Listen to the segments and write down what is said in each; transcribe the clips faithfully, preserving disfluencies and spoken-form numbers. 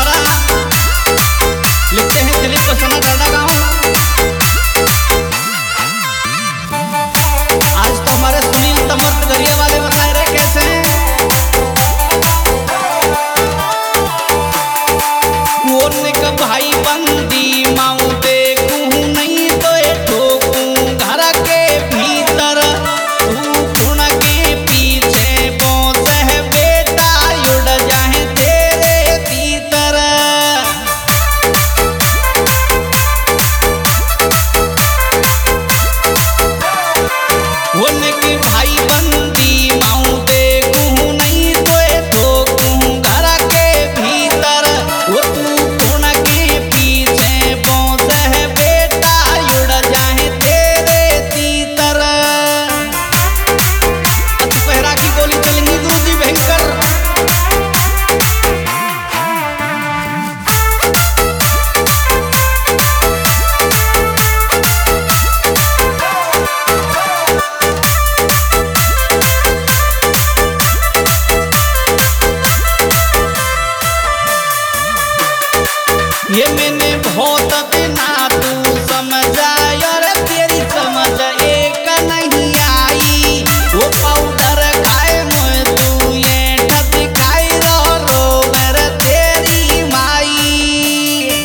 हमारा लिखते हैं दिलीप प्रसन्ना डरना गाँव। आज तो हमारे सुनील समर्थ गरिया वाले बताए रहे कैसे वो निक भाई बंदी माऊ देखूं नहीं तो ठोकूं घर के भीतर तू गुण के पीछे बोस है बेटा उड़ जाए तेरे भीतर। वो निक भाई बंदी माऊ देखूं नहीं तो ठोकूं घर के भीतर वो तू गुण के पीछे बोस है बेटा उड़ जाए तेरे तीतर। पहरा की गोली चलेंगी गुरुजी भयंकर। ये मैंने बहुत बिना तू समझाया और तेरी समझ एक नहीं आई। वो पाउडर खाए मुझे तू ये ठत खाई रो रो वर तेरी माई।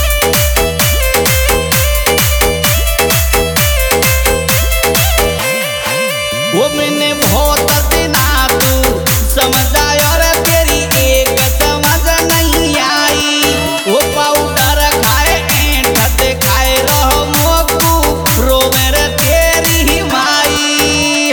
वो मैंने बहुत बिना तू समझाया और तेरी एक समझ नहीं आई। वो पाउडर खाए ऐंठत खाए रहो मोकू रोवे रे तेरी माई।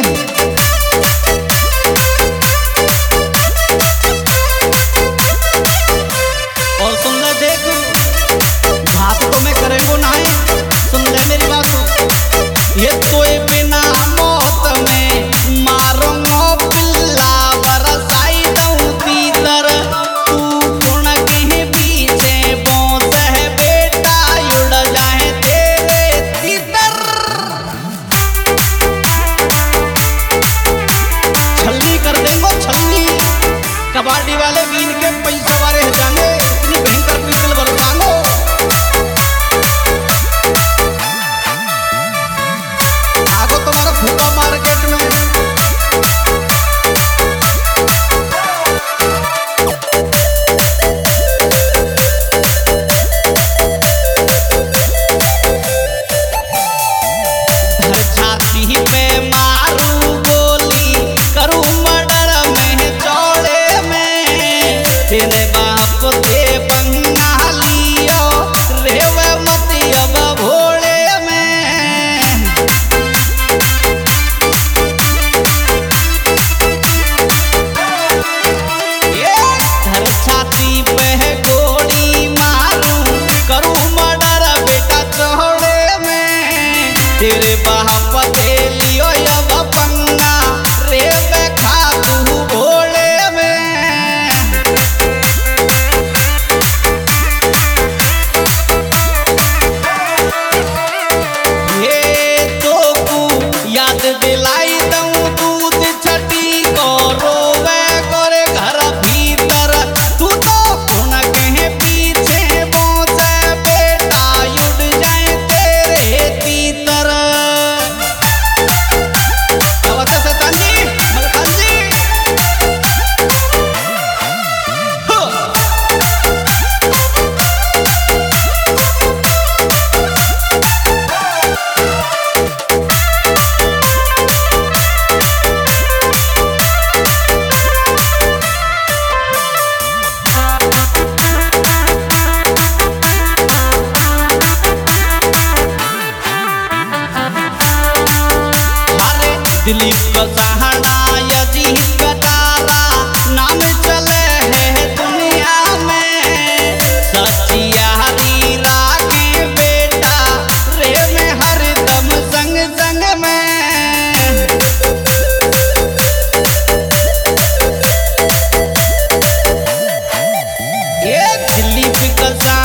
और सुन ले देख बात तो मैं करेंगो ना है सुन ले मेरी बात। ये तो बिना मौत में मारूंगा पिल्ला बरसाई दूं तीतर तू गुण के पीछे बोस है बेटा उड़ जाए तेरे तीतर। छल्ली कर देंगो छल्ली कबाड़ी वाले बीन के पैसे वाले जाएंगे इतनी भयंकर पिस्तल बरसांगो। आगो तुम्हारा फूका मार्केट में छाती पे मारू गोली करूं मर्डर में चौड़े में तेरे बाप के पंगा लियो रेवे मत अब भोले में। ये धर छाती पे गोली मारूं करूं मर्डर बेटा चौड़े में तेरे बाप के लियो अब पंगा रे खा तू भोले में। ये तो को याद दिलाई दूं दूध छटी को रोवे करे घर भीतर तू तो गुण के पीछे बोस बेटा उड़ जाए तेरे तीतर। सतान जी मलखान जी दिलीप का सहारा यजीत कटारा नाम चले है दुनिया में। सचियारी रागे बेटा रे में हरदम संग संग में। ये दिलीप का